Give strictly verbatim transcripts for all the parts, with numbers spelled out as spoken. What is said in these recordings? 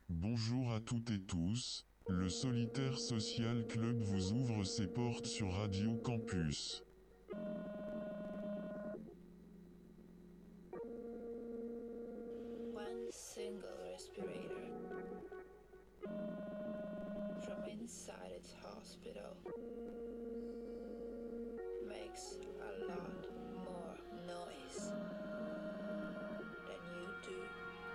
Bonjour à toutes et tous, le Solitaire Social Club vous ouvre ses portes sur Radio Campus. One single respirator from inside its hospital makes a lot more noise than you do.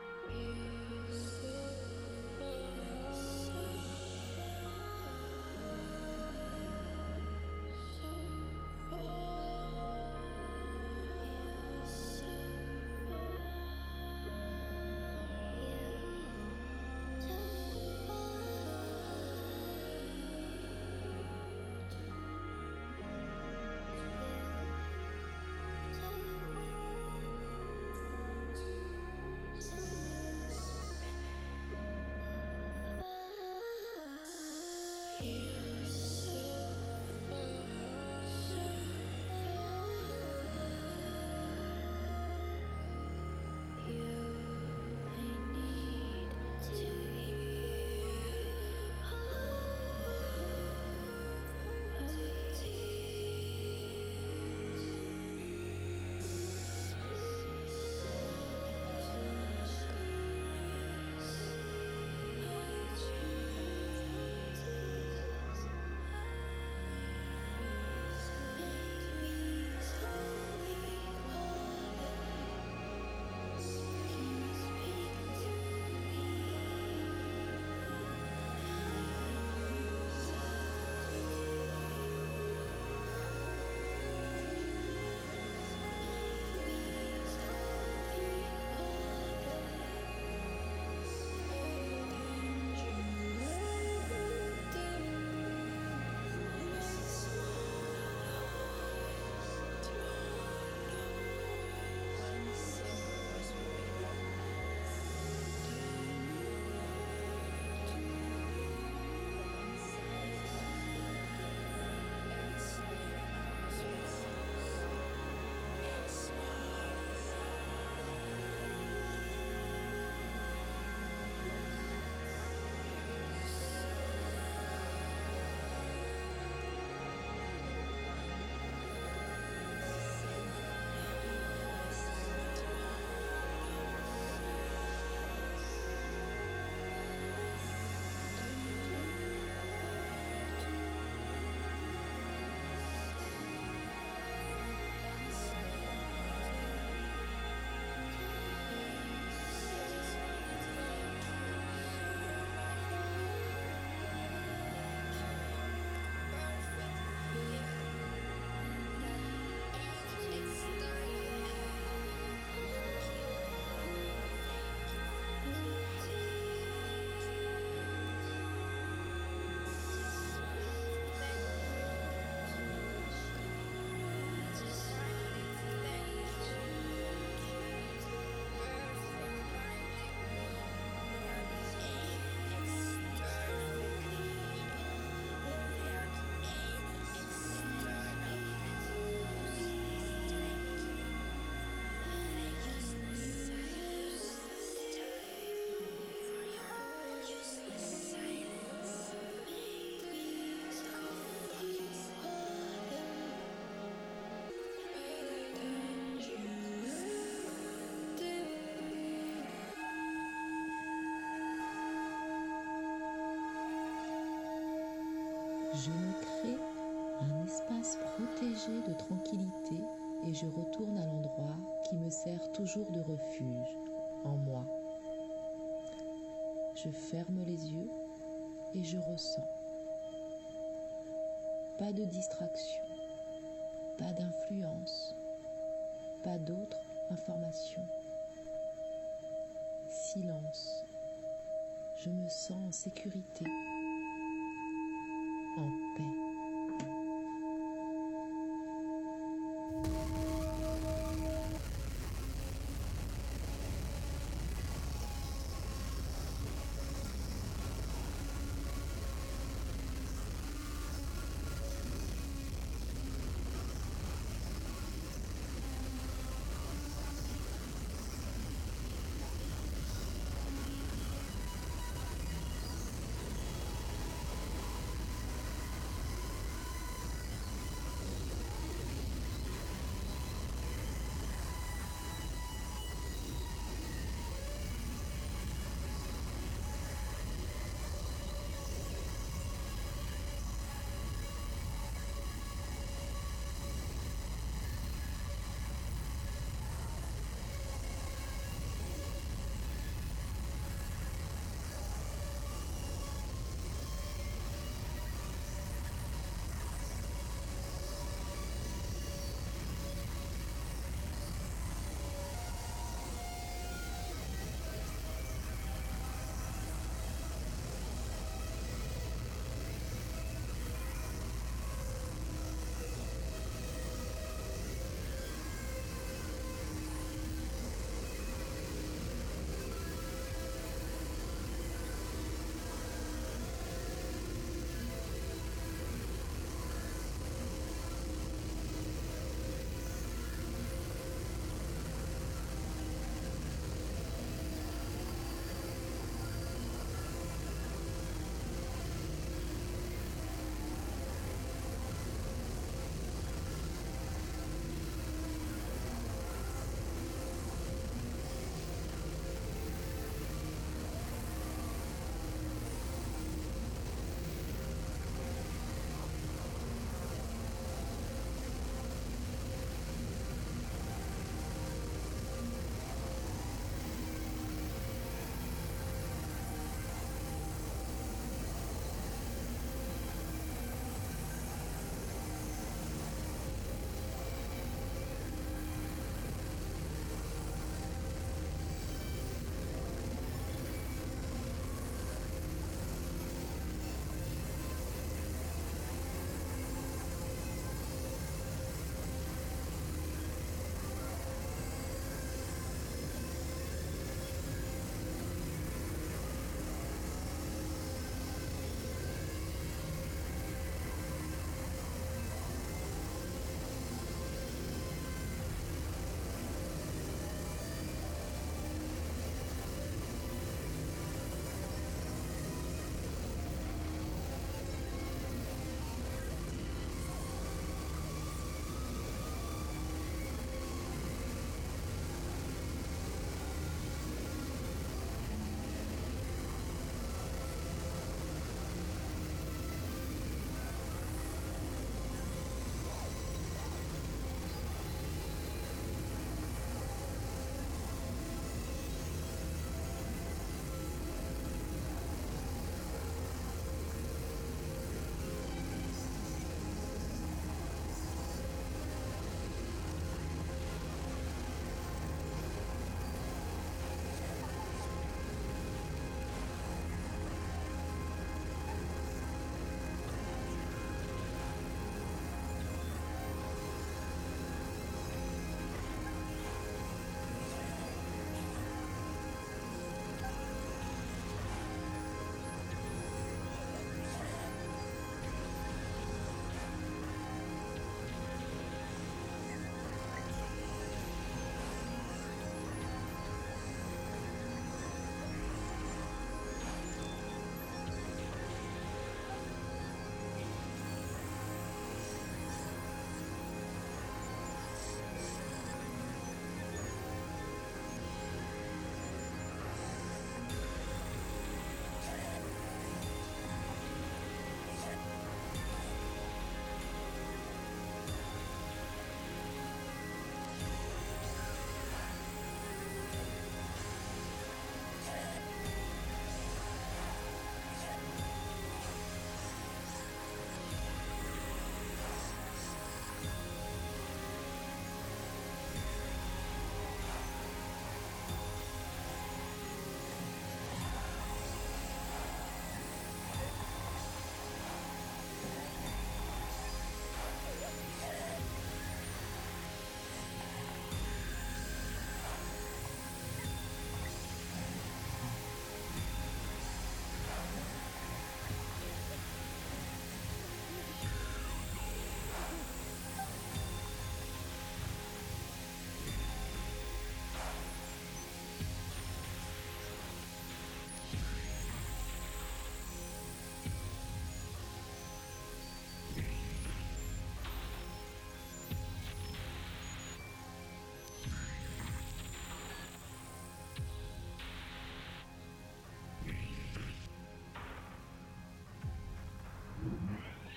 Je me crée un espace protégé de tranquillité et je retourne à l'endroit qui me sert toujours de refuge, en moi. Je ferme les yeux et je ressens. Pas de distraction, pas d'influence, pas d'autres informations. Silence. Je me sens en sécurité, en paix.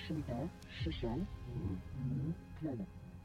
solitaire, social, club.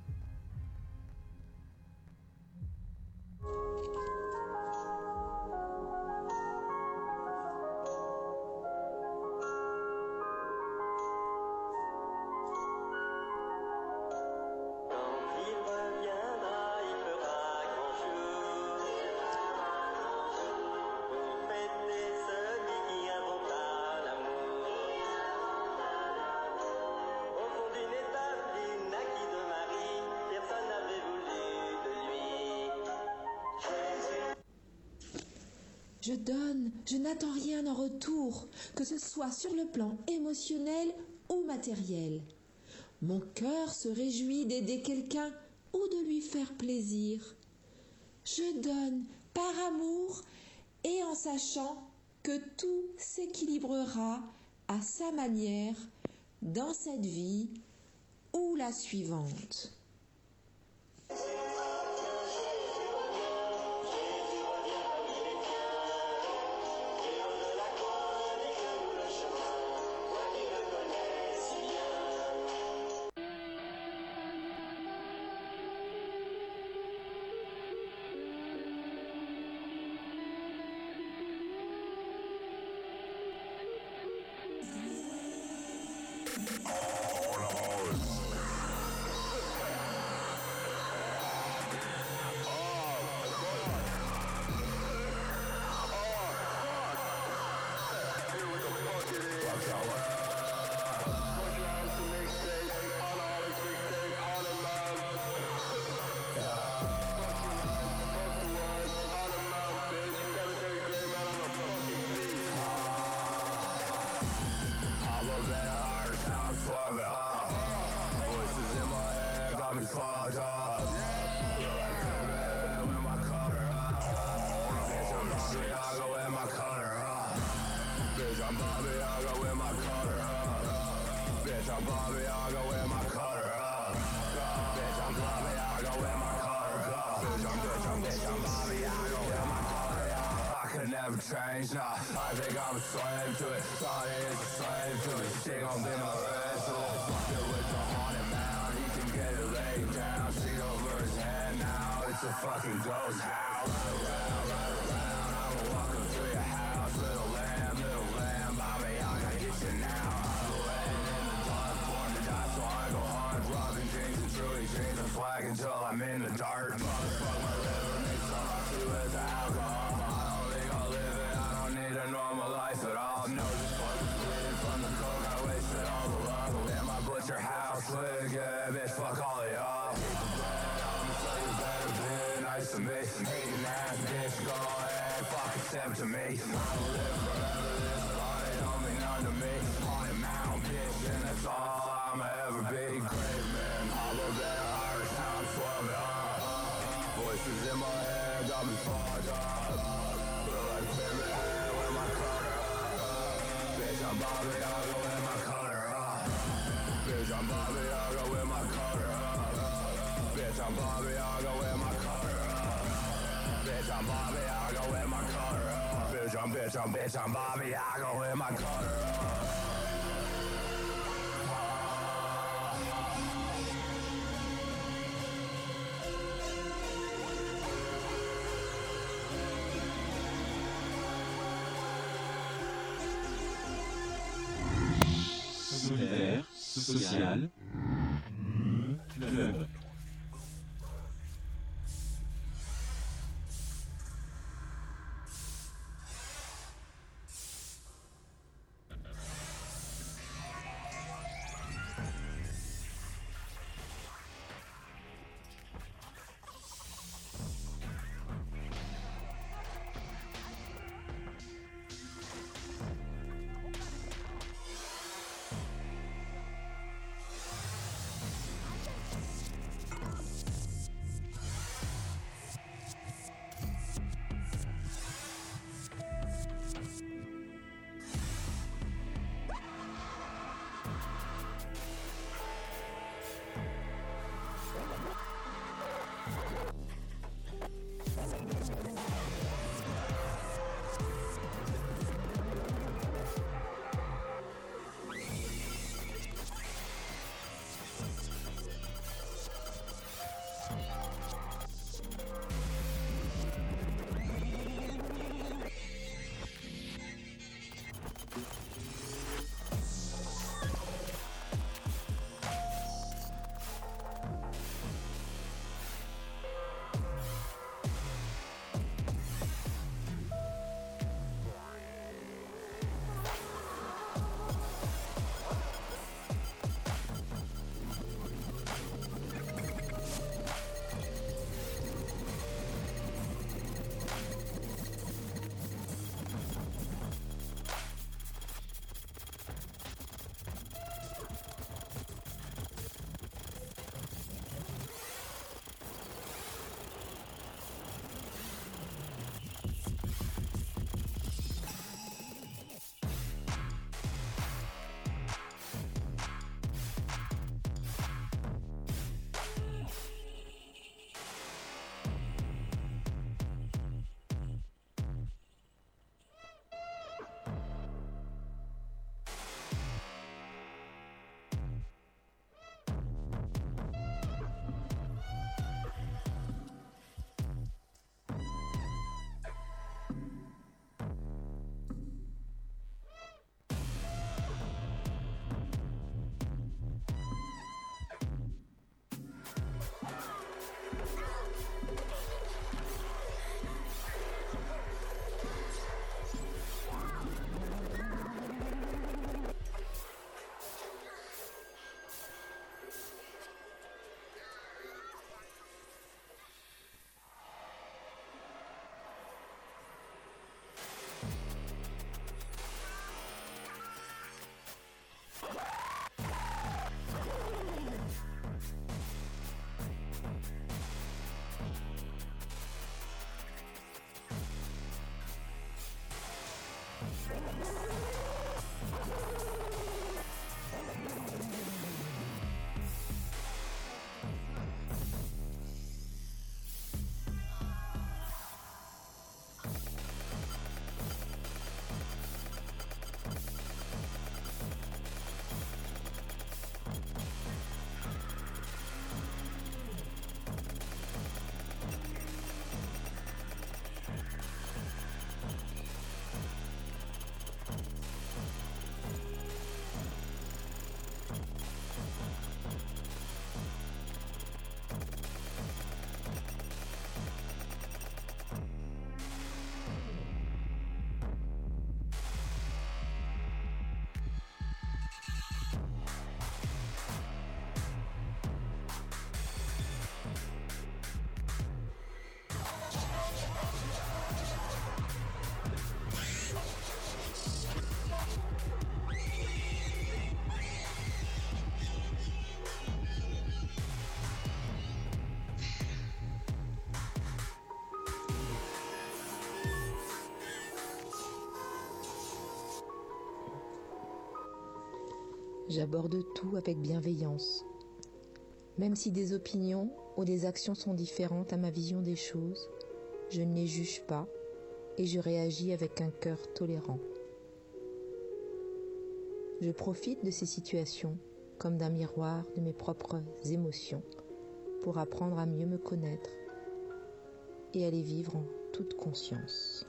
Je donne, je n'attends rien en retour, que ce soit sur le plan émotionnel ou matériel. Mon cœur se réjouit d'aider quelqu'un ou de lui faire plaisir. Je donne par amour et en sachant que tout s'équilibrera à sa manière dans cette vie ou la suivante. Change now, I think I'm a slave to it. Thought it is a slave to it. She gon' be my vessel. Fuck it with the haunted mound. He can get it laid down. She over his head now. It's a fucking ghost house. Run around, run around. I'ma walk up to your house. Little lamb, little lamb. Bobby, I gotta get you now. I'm laying in the dark, born to die, so I go hard. Rockin' jeans and truly jeans and flag until I'm in the dark. Motherfuck my liver, makes so much to with the alcohol. A normal life at all. No, just fucking bleeding from the coke. I wasted all the love in my butcher house. Live good, bitch, fuck all of y'all. Keep the bread, I'ma tell you better be nice to me. Hating ass bitch, go ahead, fucking step to me. I don't live forever, this body don't mean none to me. Haunted mountain, bitch, and that's all I'ma ever be. Grave man, hollow there, Irish town, swab it up. Voices in my head got me fucked up. Feel like baby. I'm Bobby, I'll go in my cutter up. Bitch, I'm Bobby, I'll go in my cutter up. Bitch, I'm Bobby, I'll go in my cutter up. Bitch, I'm Bobby, I'll go in my cutter up. Bitch, I'm bitch, I'm bitch, I'm Bobby, I'll go in my cutter up. Solitaire, social, club. J'aborde tout avec bienveillance. Même si des opinions ou des actions sont différentes à ma vision des choses, je ne les juge pas et je réagis avec un cœur tolérant. Je profite de ces situations comme d'un miroir de mes propres émotions pour apprendre à mieux me connaître et à les vivre en toute conscience.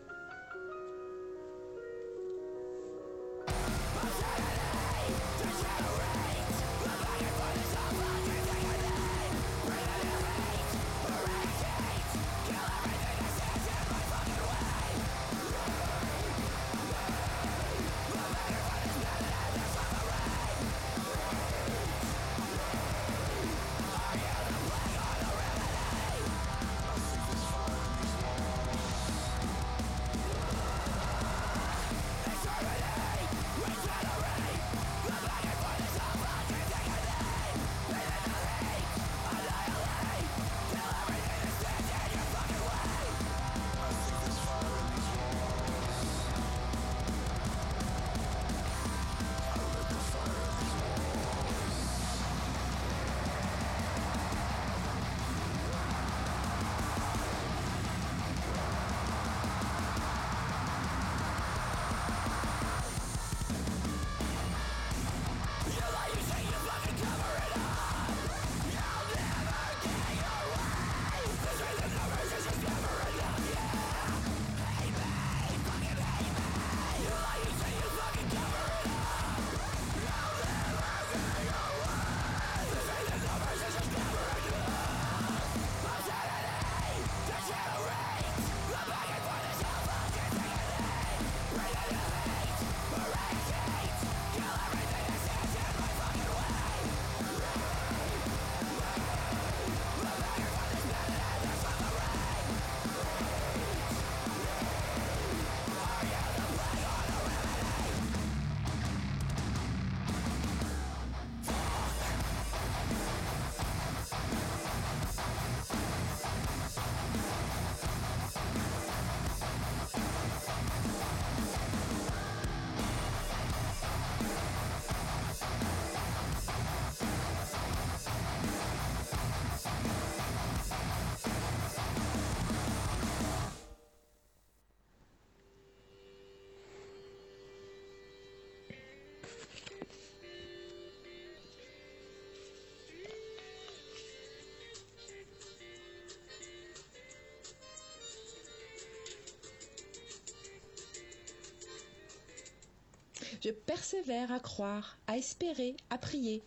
Je persévère à croire, à espérer, à prier.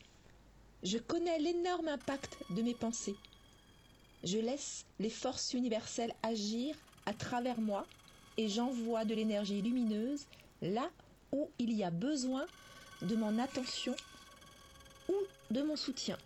Je connais l'énorme impact de mes pensées. Je laisse les forces universelles agir à travers moi et j'envoie de l'énergie lumineuse là où il y a besoin de mon attention ou de mon soutien.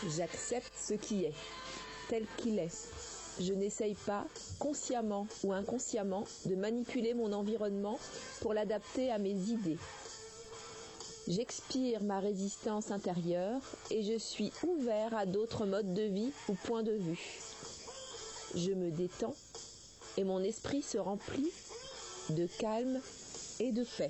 J'accepte ce qui est, tel qu'il est. Je n'essaye pas, consciemment ou inconsciemment, de manipuler mon environnement pour l'adapter à mes idées. J'expire ma résistance intérieure et je suis ouvert à d'autres modes de vie ou points de vue. Je me détends et mon esprit se remplit de calme et de paix.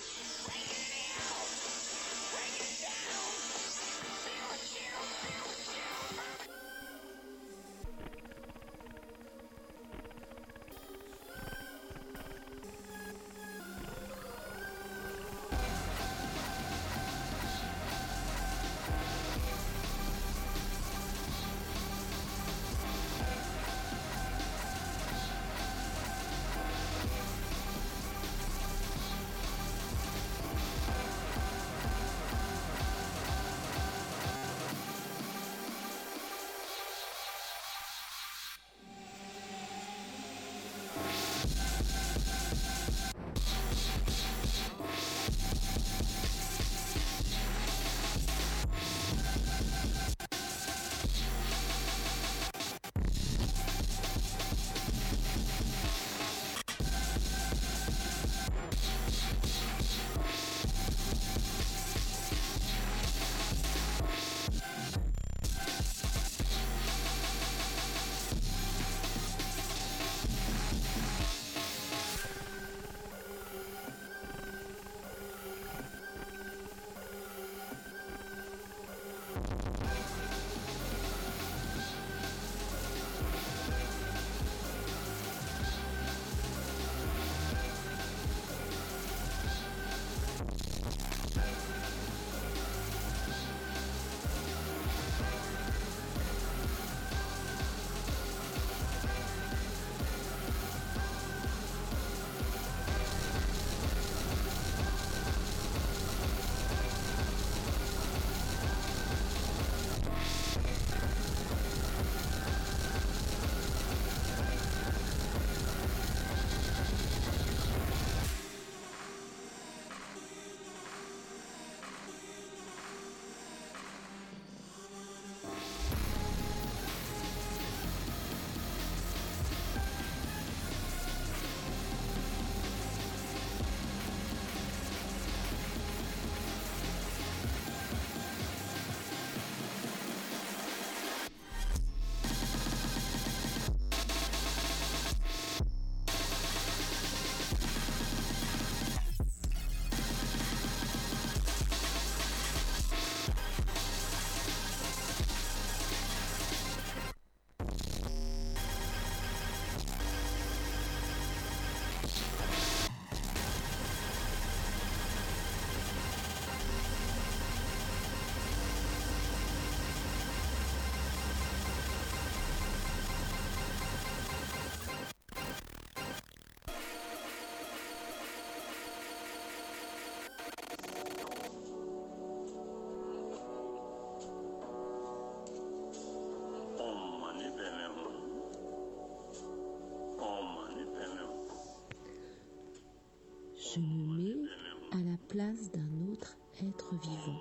Je me mets à la place d'un autre être vivant.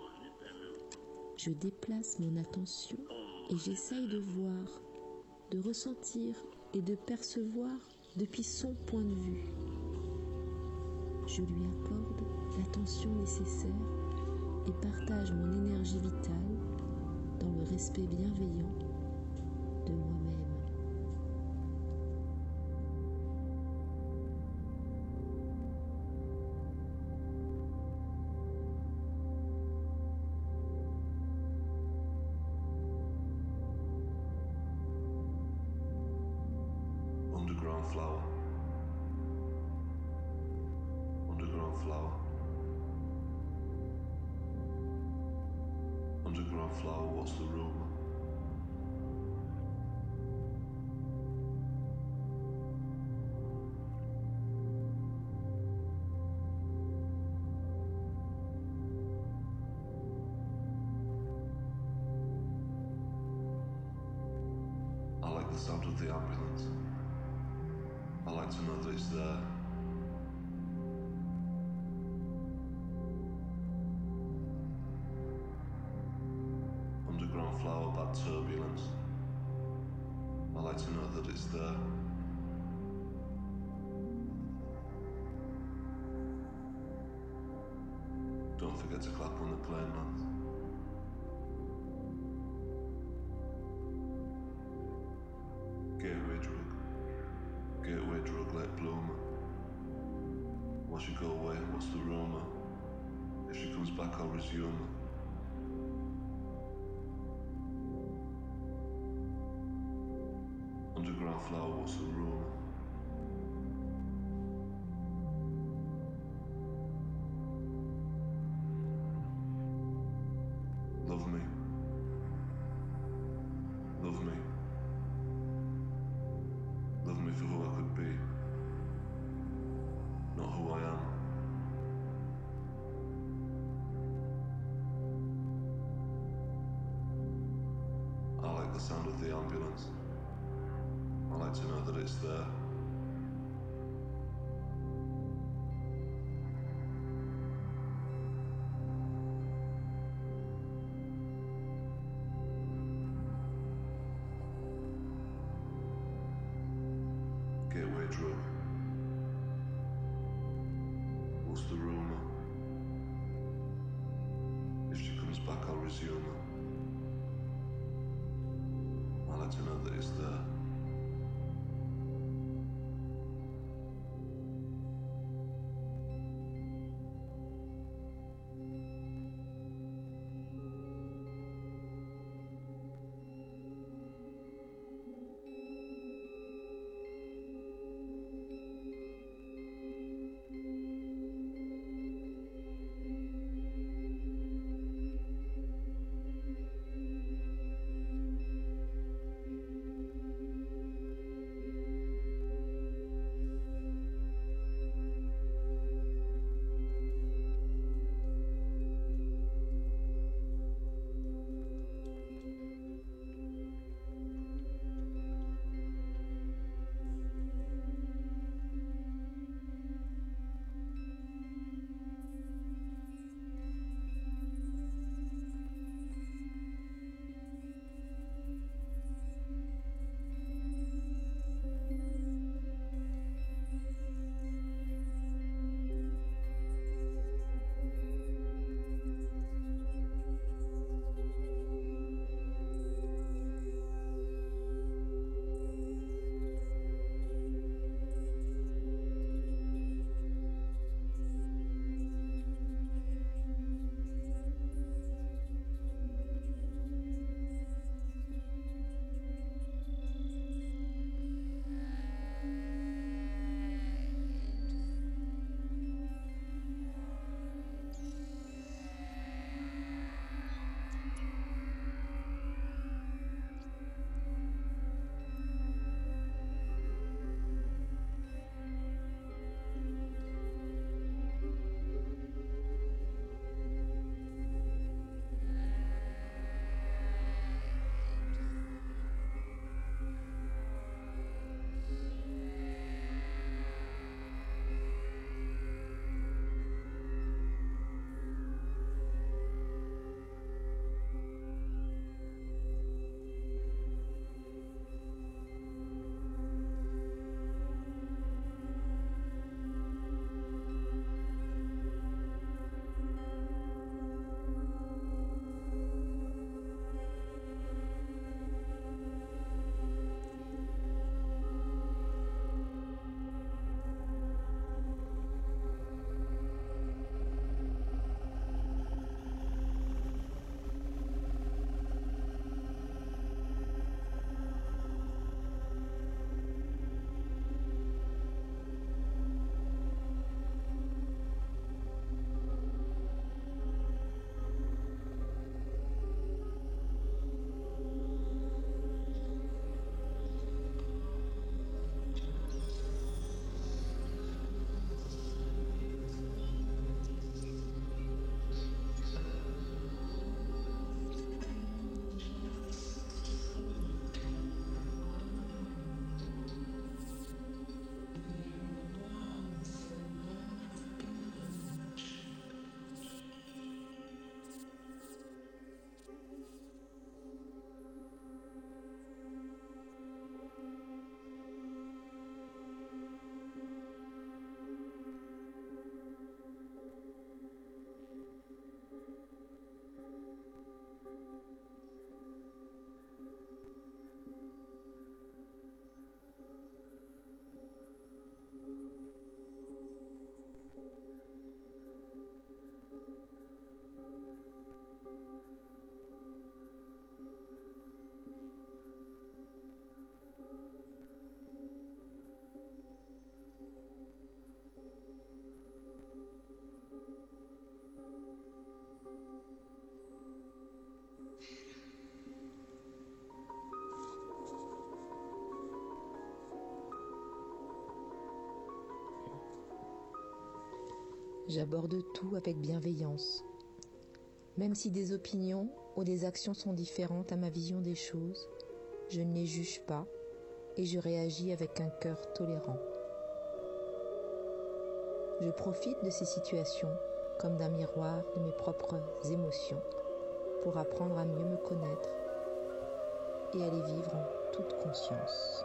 Je déplace mon attention et j'essaye de voir, de ressentir et de percevoir depuis son point de vue. Je lui accorde l'attention nécessaire et partage mon énergie vitale dans le respect bienveillant de moi-même. Underground flower. Underground flower. Underground flower, what's the rumor? I like the sound of the ambulance. I like to know that it's there. Underground flower, but about turbulence. I like to know that it's there. Don't forget to clap when the plane lands. Gateway drug. Gateway drug like bloomer. Once you go away, what's the rumour? If she comes back, I'll resume her. Underground flower, what's the rumour? Love me. Love me. Love me for who I could be, not who I am. I like the sound of the ambulance. I like to know that it's there. Gateway drug. What's the rumour? If she comes back, I'll resume her. I like to know that it's there. J'aborde tout avec bienveillance. Même si des opinions ou des actions sont différentes à ma vision des choses, je ne les juge pas et je réagis avec un cœur tolérant. Je profite de ces situations comme d'un miroir de mes propres émotions pour apprendre à mieux me connaître et à les vivre en toute conscience.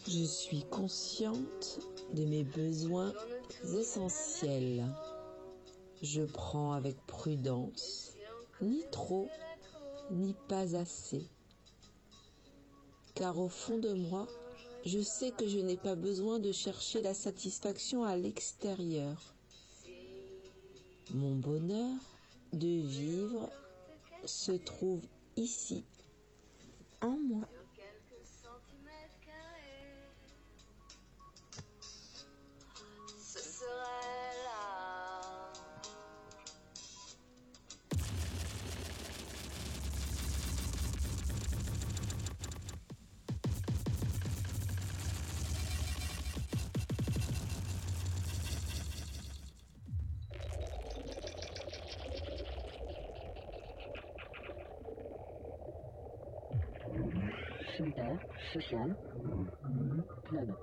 Je suis consciente de mes besoins essentiels. Je prends avec prudence, ni trop, ni pas assez. Car au fond de moi, je sais que je n'ai pas besoin de chercher la satisfaction à l'extérieur. Mon bonheur de vivre se trouve ici, en moi. Ce serait là. Solitaire, social, club.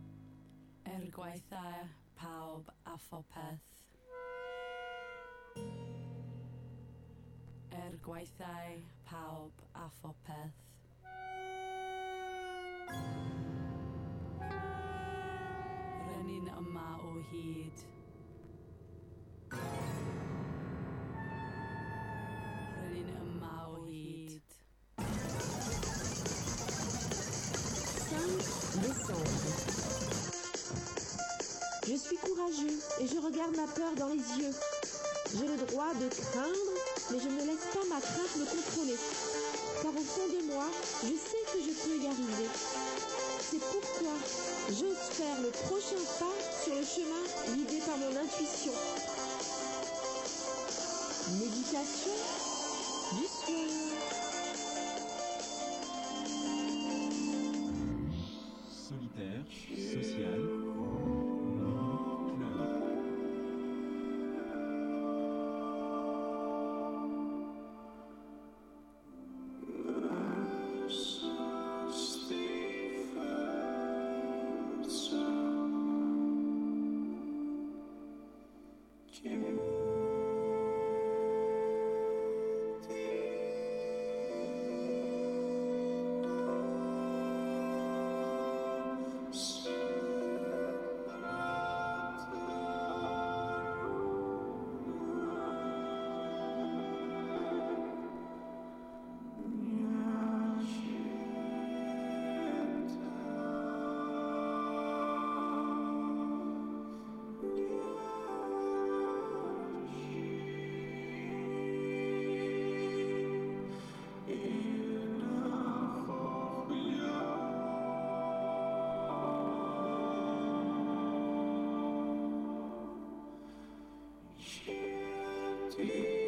Er gwaethaf pawb a phopeth. gweithiau pawb a phopeth. Rennyn yma o hyd. Rennyn yma o hyd. cinq décembre. Je suis courageux et je regarde ma peur dans les yeux. J'ai le droit de craindre, mais je ne laisse pas ma crainte me contrôler. Car au fond de moi, je sais que je peux y arriver. C'est pourquoi j'ose faire le prochain pas sur le chemin guidé par mon intuition. Méditation du soir. Solitaire, social, club. Yeah.